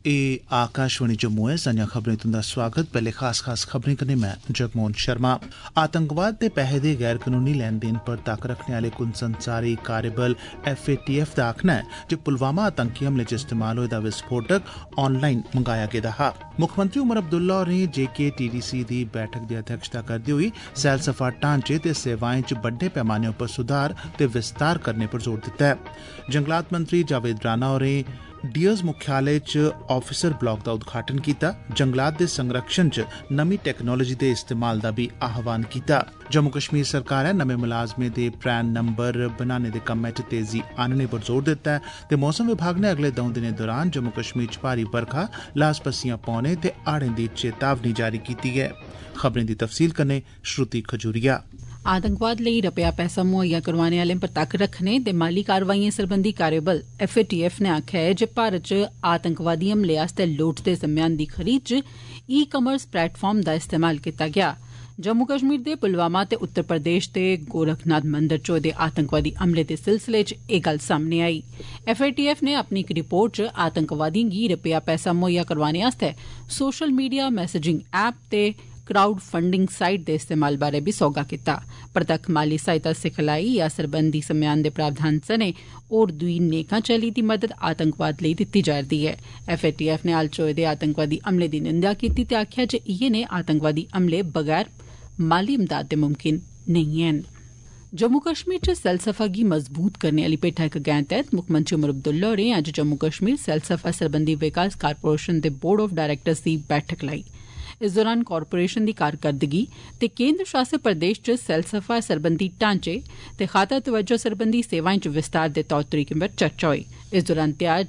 आकाशवाणी जम्मू है। संजा खबरें तुंदा स्वागत। पहले खास खबरें कन्नै मैं जगमोहन शर्मा। आतंकवाद ते पैहे दे गैर कानूनी लैन देन पर तक्क रखने आले कुल संसारी कार्यबल FATF दा आखना है जे पुलवामा आतंकी हमले च इस्तेमाल होए दा विस्फोटक ऑनलाइन मंगाया गेदा हा। मुक्खमंत्री उमर अब्दुल्ला होरें JKTDC दी बैठक दी अध्यक्षता करदे होई सैलसफा ढांचे ते सेवाएं च बड्डे पैमाने पर सुधार ते विस्तार करने पर जोर दित्ता है। जंगलात मंत्री जावेद राणा होरें डियर्स मुख्यालय च ऑफिसर ब्लॉक दा उद्घाटन कीता। जंगलात दे संरक्षण च नमीं टैक्नोलोजी दे इस्तेमाल दा भी आह्वान कीता। जम्मू कश्मीर सरकार ने नमें मुलाजमें दे प्रैन नंबर बनाने दे कम्मै च तेजी आनने पर जोर दित्ता है ते मौसम विभाग ने अगले 2 दिनें दौरान जम्मू कश्मीर च भारी बरखा, लास पस्सियां पौने ते हाड़ें दी चेतावनी जारी कीती है। खबरें दी तफसील कन्नै श्रुति खजूरिया। आतंकवाद लेई रपेआ पैसा मुहैया करवाने आलें पर तक्क रखने ते माली कारवाइएं सरबंधी कार्यबल FATF ने आखेआ ऐ जे भारत च आतंकवादी हमले आस्तै लोड़चदे सम्यान दी खरीद च ई-कॉमर्स प्लेटफार्म दा इस्तेमाल कीता गेआ। जम्मू कश्मीर दे पुलवामा ते उत्तर प्रदेश दे गोरखनाथ मंदर च होए दे आतंकवादी हमले दे सिलसिले च एह् गल्ल सामने आई। FATF ने अपनी इक रिपोर्ट च आतंकवादिएं गी रपेआ पैसा मुहैया करवाने आस्तै सोशल मीडिया मैसेजिंग ऐप ते क्राउड फंडिंग साइट दे इस्तेमाल बारै बी सौगा कीता। परतक्ख माली सहायता सिखलाई या सरबंधी सम्यान दे प्रावधान सने होर दुई नेकां चाल्ली दी मदद आतंकवाद लेई दित्ती जा'रदी ऐ। FATF ने हाल च होए दे आतंकवादी हमले दी निंदेआ कीती ते आखेआ जे इयै नेह् आतंकवादी हमले बगैर माली इमदाद दे मुमकिन नेईं हैन। जम्मू कश्मीर च सैलसफा गी मजबूत करने आली पेठा इक गैं तैह्त मुक्खमंत्री उमर अब्दुल्ला होरें अज्ज जम्मू कश्मीर सैलसफा सरबंधी विकास कारपोरेशन दे बोर्ड ऑफ डायरेक्टर्स दी बैठक लाई। इस दौरान कारपोरेशन दी कारकरदगी ते केन्द्र शासित प्रदेश च सैलसफा सरबंधी ढांचे ते खाता तवज्जो सरबंधी सेवाएं च विस्तार दे तौर तरीकें पर चर्चा होई। इस दौरान त्यार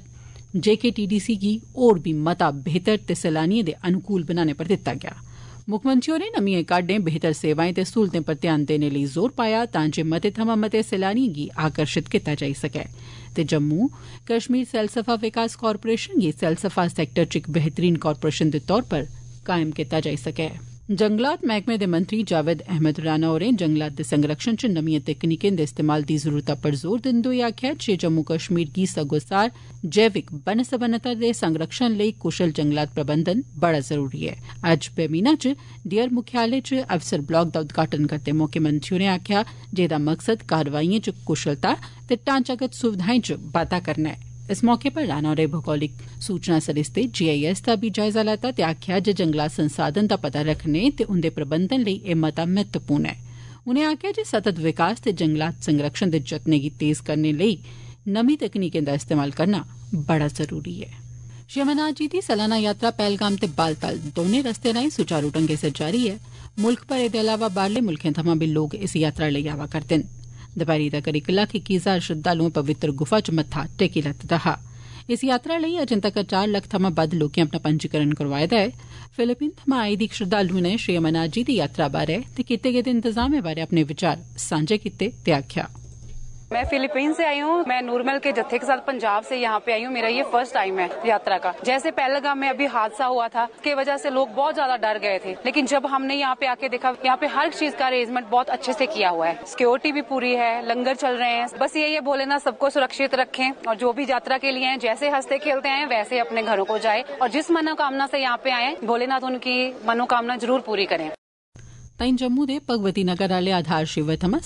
JKTDC गी होर भी मता बेहतर ते सैलानिएं दे अनुकूल बनाने पर दित्ता गेआ। मुक्खमंत्री होरें नमिएं काह्डें, बेहतर सेवाएं ते सहूलतें पर ध्यान देने लेई जोर पाया तां जे मते थमां मते सैलानिएं गी आकर्षित कीता जाई सकै ते जम्मू कश्मीर सैलसफा विकास कारपोरेशन गी सैलसफा सैक्टर च इक बेहतरीन कारपोरेशन दे तौर पर कायम कीता जाई सकै। जंगलात मैह्कमे दे मंत्री जावेद अहमद राणा होरें जंगलात दे संरक्षण च नमिएं तकनीकें दे इस्तेमाल दी जरूरता पर जोर दिंदे होई आखेआ जे जम्मू कश्मीर गी सग्गोसार जैविक बनस्पनता दे संरक्षण लेई कुशल जंगलात प्रबंधन बड़ा जरूरी ऐ। अज्ज बेमीना च डियर मुख्यालय च अफसर ब्लॉक दा उद्घाटन करदे मौके मंत्री होरें आखेआ जे एह्दा मकसद कारवाइएं च कुशलता ते ढांचागत सुविधाएं च बाद्दा करना ऐ। इस मौके पर राणा होरें भौगोलिक सूचना सरिस्ते GIS दा बी जायजा लैता ते आखेआ जे जंगलात संसाधन दा पता रखने ते उंदे प्रबंधन लेई एह् मता महत्वपूर्ण ऐ। उनें आखेआ जे सतत विकास ते जंगलात संरक्षण दे जतनें गी तेज करने लेई नमीं तकनीकें दा इस्तेमाल करना बड़ा जरूरी ऐ। श्री अमरनाथ जी दी सालाना यात्रा पहलगाम ते बालताल दौनें रस्ते राएं सुचारू ढंगै सिर जारी ऐ। मुल्ख भरै दे अलावा बाहरले मुल्खें थमां बी लोक इस यात्रा लेई आवा करदे न। दपैह्री तगर 1,21,000 श्रद्धालुएं पवित्र गुफा च मत्था टेकी लैते दा हा। इस यात्रा लेई अजें तगर 4 लक्ख थमां बद्द लोकें अपना पंजीकरण करोआए दा ऐ। फिलीपीन थमां आई दी इक श्रद्धालु ने श्री अमरनाथ जी दी यात्रा बारै ते कीते गेदे इंतजामें बारै अपने विचार सांझे कीते ते आखेआ, मैं फिलीपीन से आई हूँ। मैं नूरमहल के जत्थे के साथ पंजाब से यहाँ पे आई हूँ। मेरा ये फर्स्ट टाइम है यात्रा का। जैसे पहलगाम में अभी हादसा हुआ था, उसके वजह से लोग बहुत ज्यादा डर गए थे, लेकिन जब हमने यहाँ पे आके देखा, यहाँ पे हर चीज का अरेंजमेंट बहुत अच्छे से किया हुआ है। सिक्योरिटी भी पूरी है, लंगर चल रहे हैं। बस यही है, भोलेनाथ सबको सुरक्षित रखें और जो भी यात्रा के लिए हैं, जैसे हंसते खेलते हैं वैसे अपने घरों को जाए और जिस मनोकामना से यहाँ पे आए, भोलेनाथ उनकी मनोकामना जरूर पूरी करें। ताईं जम्मू दे भगवती नगर आले आधार शिविर थमां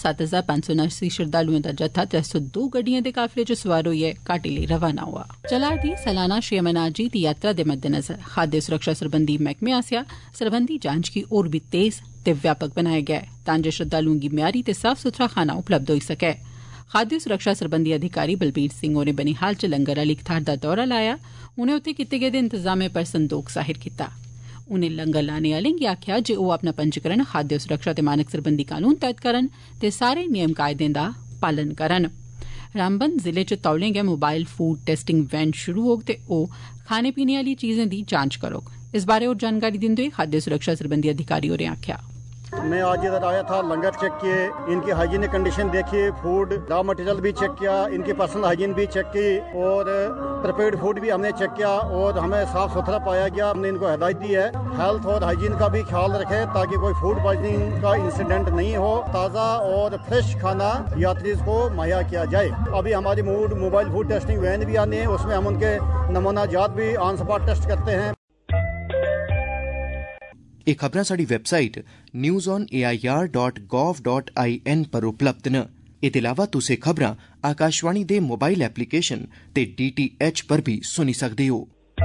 7,579 श्रद्धालुएं दा जत्था 302 गड्डिएं दे काफिले च सवार होइयै घाटी लेई रवाना होआ। चला'रदी सालाना श्री अमरनाथ जी दी यात्रा दे मद्देनजर खाद्य सुरक्षा सरबंधी मैह्कमे आसेआ सरबंधी जांच गी होर बी तेज ते व्यापक बनाया गेआ ऐ तां जे श्रद्धालुएं गी म्यारी ते साफ सुथरा खाना उपलब्ध होई सकै। खाद्य सुरक्षा सरबंधी अधिकारी बलबीर सिंह होरें बनिहाल च लंगर आली इक थाह्र दा दौरा लाया। उनें उत्थे कीते गेदे इंतजामें पर संदोख जाहिर कीता। उनें लंगर लाने आलें गी आखेआ जे ओह् अपना पंजीकरण खाद्य सुरक्षा ते मानक सरबंधी कानून तैह्त करन ते सारे नियम कायदें दा पालन करन। रामबन जिले च तौले गै मोबाइल फूड टेस्टिंग वैन शुरू होग ते ओह् खाने पीने आली चीजें दी जांच करोग। इस बारै होर जानकारी दिंदे होई खाद्य सुरक्षा सरबंधी अधिकारी होरें आखेआ, मैं आज इधर आया था, लंगर चेक किए, इनकी हाइजीनिक कंडीशन देखी, फूड रॉ मटेरियल भी चेक किया, इनकी पर्सनल हाइजीन भी चेक की और प्रिपेयर्ड फूड भी हमने चेक किया और हमें साफ सुथरा पाया गया। हमने इनको हिदायत दी है हेल्थ और हाइजीन का भी ख्याल रखें ताकि कोई फूड पॉइजनिंग का इंसिडेंट नहीं हो। ताज़ा और फ्रेश खाना यात्री को मुहैया किया जाए। अभी हमारी मोबाइल फूड टेस्टिंग वैन भी आनी है, उसमें हम उनके नमूना जात भी ऑन स्पॉट टेस्ट करते हैं। ਇਹ ਖਬਰਾਂ ਸਾਡੀ ਵੈਬਸਾਈਟ newsonair.gov.in ਪਰ ਉਪਲਬਧ ਨੇ। ਇਹਦੇ ਇਲਾਵਾ ਤੁਸੀਂ ਖਬਰਾਂ ਆਕਾਸ਼ਵਾਣੀ ਦੇ ਮੋਬਾਈਲ ਐਪਲੀਕੇਸ਼ਨ ਤੇ DTH ਪਰ ਵੀ ਸੁਣੀ ਸਕਦੇ ਹੋ।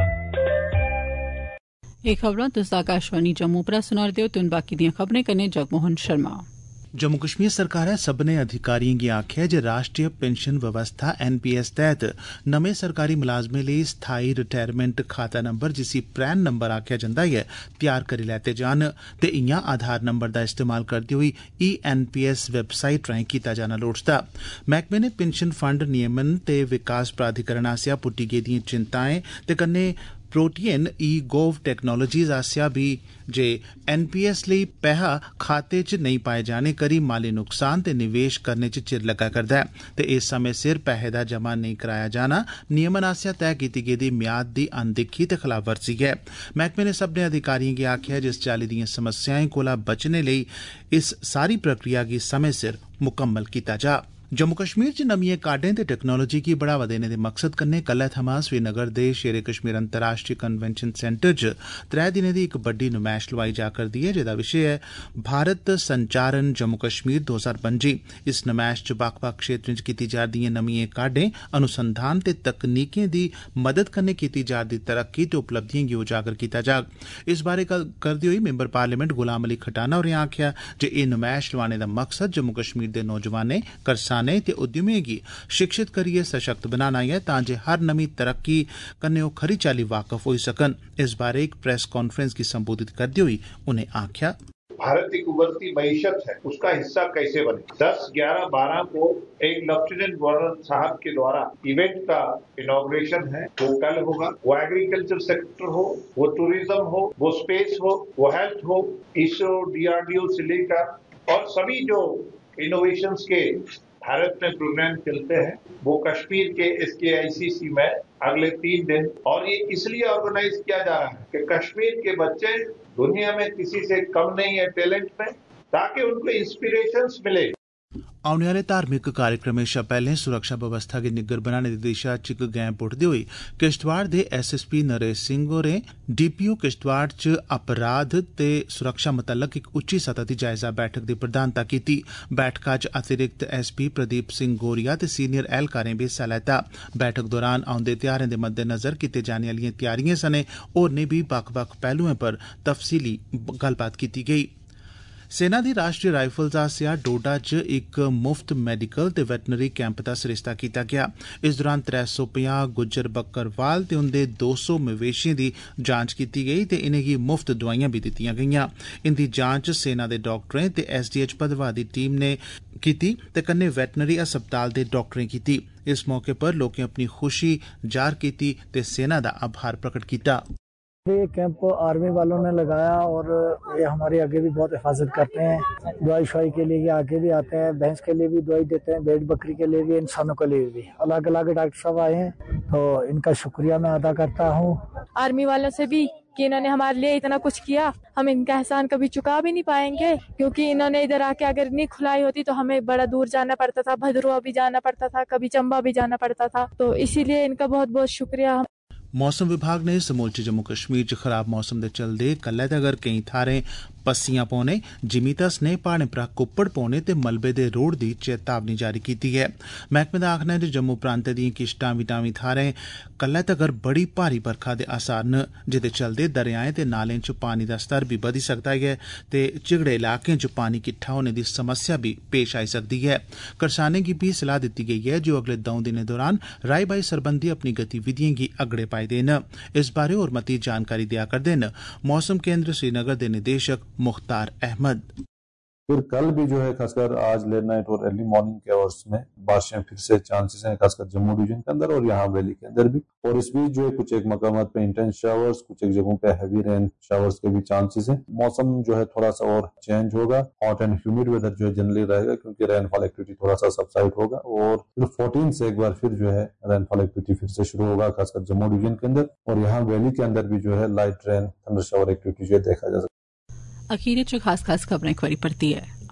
ਇਹ ਖਬਰਾਂ ਤੁਸੀਂ ਆਕਾਸ਼ਵਾਣੀ जम्मू पर सुना रहे हो। तुम बाकी दियां खबरें कन्नै जगमोहन शर्मा। जम्मू कश्मीर सरकारै सब्भनें अधिकारियें गी आखेआ जे राष्ट्रीय पेंशन व्यवस्था NPS तैह्त नमें सरकारी मुलाजमें लेई स्थाई रिटायरमेंट खाता नंबर जिसी प्रैन नंबर आखेआ जंदा ऐ तैयार करी लैते जान ते इयां आधार नंबर दा इस्तेमाल करदे होई ENPS वैबसाइट राएं कीता जाना लोड़चदा। मैह्कमे ने पेंशन फंड नियमन ते विकास प्राधिकरण आसेआ पुट्टी गेदिएं चिंताएं ते कन्नै प्रोटियन ई-गोव टेक्नोलॉजीज आसेआ भी जे NPS लेई पैहा खाते च नेईं पाए जाने करी माली नुकसान ते निवेश करने च चिर लग्गा करदा ऐ ते इस समें सिर पैहे दा जमा नेईं कराया जाना नियमन आसेआ तय कीती गेदी म्याद दी अनदिक्खी ते खलाफवर्जी ऐ। मैह्कमे ने सब्भनें अधिकारियें गी आखेआ जे इस चाल्ली दिएं समस्याएं कोला बचने लेई इस सारी प्रक्रिया गी समें सिर मुकम्मल कीता जा। जम्मू कश्मीर च नमियें काडें ते टेक्नोलॉजी गी बढ़ावा देने दे मकसद कन्नै कल्लै थमां श्रीनगर दे शेरे कश्मीर अंतर्राष्ट्रीय कन्वेंशन सेंटर च 3 दिनें दी इक बड्डी नुमैश लोआई जा करदी ऐ जेदा विशे ऐ भारत संचारण जम्मू कश्मीर 2025। इस नुमैश च बक्ख-बक्ख क्षेत्रें च कीती जा'रदिएं नमियें काडें अनुसंधान ते तकनीकें दी मदद कन्नै कीती जा'रदी तरक्की ते उपलब्धिएं गी उजागर कीता जाग। इस बारै गल्ल करदे होई मैंबर पार्लियामेंट गुलाम अली खटाना होरें आखेआ जे एह् नुमैश लोआने दा मकसद जम्मू कश्मीर दे नौजवानें करसानें ते उद्यमिएं गी शिक्षित करियै सशक्त बनाना ऐ तां जे हर नमीं तरक्की कन्नै ओह् खरी चाल्ली वाकफ होई सकन। इस बारे एक प्रेस कॉन्फ्रेंस गी संबोधित करदे होई उनें आखेआ भारत एक उभरती मईशत है, उसका हिस्सा कैसे बने। 10, 11, 12 को एक लेफ्टिनेंट गवर्नर साहब के द्वारा इवेंट का इनॉग्रेशन है, वो कल होगा। वो एग्रीकल्चर सेक्टर हो, वो टूरिज्म हो, वो स्पेस हो, वो हेल्थ हो, इसरो DRDO से लेकर और सभी जो इनोवेशंस के भारत में प्रोग्राम चलते हैं वो कश्मीर के SKICC में अगले 3 दिन और ये इसलिए ऑर्गेनाइज किया जा रहा है कि कश्मीर के बच्चे दुनिया में किसी से कम नहीं है टैलेंट में, ताकि उनको इंस्पिरेशंस मिले। औने आह्ले धार्मिक कार्यक्रमें शा पैह्ले सुरक्षा बवस्था गी निग्गर बनाने दी दिशा च इक गैं पुट्टदे होई किश्तवाड़ दे SSP नरेश सिंह होरें DPO किश्तवाड़ च अपराध ते सुरक्षा मतल्लक इक उच्ची सतह दी जायजा बैठक दी प्रधानता कीती। बैठका च अतिरिक्त SP प्रदीप सिंह गोरिया ते सीनियर ऐह्लकारें बी हिस्सा लैता। बैठक दौरान औंदे ध्यारें दे मद्देनज़र कीते जाने आह्लिएं त्यारिएं सने होरनें बी बक्ख-बक्ख पैह्लुएं पर तफसीली गल्लबात कीती गेई। सेना दी राष्ट्रीय राइफल्स आसेआ डोडा च इक मुफ्त मैडिकल ते वैटनरी कैंप दा सरिस्ता कीता गेआ। इस दौरान 350 गुज्जर बक्करवाल ते उंदे 200 मवेशिएं दी जांच कीती गेई ते इनेंगी मुफ्त दवाइयां बी दित्तियां गेईयां। इंदी जांच सेना दे डाक्टरें ते SDH भदवा दी टीम ने कीती ते कन्नै वैटनरी अस्पताल दे डाक्टरें कीती। इस मौके पर लोकें अपनी खुशी जाहिर कीती ते सेना दा आभार प्रकट कीता। ये कैंप आर्मी वालों ने लगाया और ये हमारे आगे भी बहुत हिफाजत करते हैं। दवाई शवाई के लिए आगे भी आते हैं, भैंस के लिए भी दवाई देते हैं, भेड़ बकरी के लिए भी, इंसानों के लिए भी। अलग अलग डॉक्टर साहब आए हैं तो इनका शुक्रिया मैं अदा करता हूँ। आर्मी वालों से भी कि इन्होंने हमारे लिए इतना कुछ किया, हम इनका एहसान कभी चुका भी नहीं पाएंगे, क्योंकि इन्होंने इधर आके अगर नहीं खुलाई होती तो हमें बड़ा दूर जाना पड़ता था, भद्रवा भी जाना पड़ता था, कभी चंबा भी जाना पड़ता था। तो इसीलिए इनका बहुत बहुत शुक्रिया। मौसम विभाग ने समूलचे जम्मू कश्मीर च खराब मौसम दे चलदे कल्लै तगर केईं थाह्रें पस्सियां पौने, जिमीं धसने, प्हाड़ें परा कुप्पड़ पौने ते मलबे दे रोड़ दी चेतावनी जारी कीती ऐ। मैह्कमे दा आखना ऐ जे जम्मू प्रांतै दिएं किश टामीं थाह्रें कल्लै तगर बड़ी भारी बरखा दे आसार न, जेह्दे चलदे दरियाएं ते नालें च पानी दा स्तर बी बधी सकदा ऐ ते झिगड़े इलाकें च पानी किट्ठा होने दी समस्या बी पेश आई सकदी ऐ। करसानें गी बी सलाह दित्ती गेई ऐ जे ओह् अगले 2 दिनें दौरान राई बाई सरबंधी अपनी गतिविधिएं गी अगड़े पाई देन। इस बारै होर मती जानकारी देआ करदे न मौसम केंद्र श्रीनगर दे निदेशक मुख्तार अहमद। फिर कल भी जो है खासकर आज लेट नाइट और अर्ली मॉर्निंग के आवर्स में बारिशें फिर से चांसेस हैं, खासकर जम्मू डिवीजन के अंदर और यहाँ वैली के अंदर भी। और इस बीच जो है कुछ एक मकामात पे इंटेंस शावर्स, कुछ एक जगहों पे हैवी रेन शावर्स के भी चांसेस हैं। मौसम जो है थोड़ा सा और चेंज होगा, हॉट एंड ह्यूमिड वेदर जो है जनरली रहेगा, क्योंकि रेनफॉल एक्टिविटी थोड़ा सा सबसाइड होगा। और फिर 14 से एक बार फिर जो है रेनफॉल एक्टिविटी फिर से शुरू होगा, खासकर जम्मू डिवीजन के अंदर। और यहाँ वैली के अंदर भी जो है light rain thunder shower activity जो है देखा जा सकता है। अखीर च खास खबरें एक बारी परतियै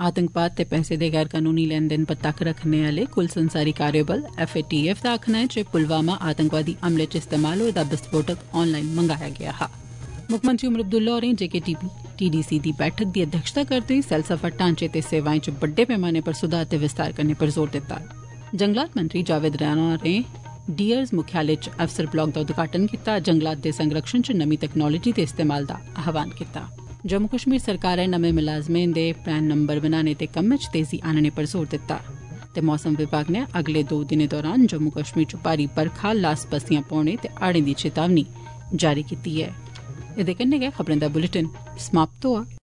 आतंकवाद ते पैसे दे गैर कनूनी लैन देन पर तक्क रखने आले कुल संसारी कार्यबल FATF दा आखना ऐ जे पुलवामा आतंकवादी हमले च इस्तेमाल होए दा विस्फोटक ऑनलाइन मंगाया गेआ हा। मुक्खमंत्री उमर अब्दुल्ला होरें JKTDC दी बैठक दी अध्यक्षता करदे होई सैलसफा ढांचे ते सेवाएं च बड्डे पैमाने पर सुधार ते विस्तार करने पर जोर दित्ता। जंगलात मंत्री जावेद राणा होरें डियर्स मुख्यालय च अफसर ब्लाक दा उद्घाटन कीता। जंगलात दे संरक्षण च नमीं तकनालोजी दे इस्तेमाल दा आह्वान कीता। जम्मू कश्मीर सरकारै नमें मुलाजमें दे पैन नंबर बनाने ते कम्मै च तेजी आनने पर जोर दित्ता ते मौसम विभाग ने अगले 2 दिनें दौरान जम्मू कश्मीर च भारी बरखा लास पस्सियां पौने ते हाड़ें दी चेतावनी जारी कीती ऐ। एह्दे कन्नै गै खबरें दा बुलेटिन समाप्त होआ।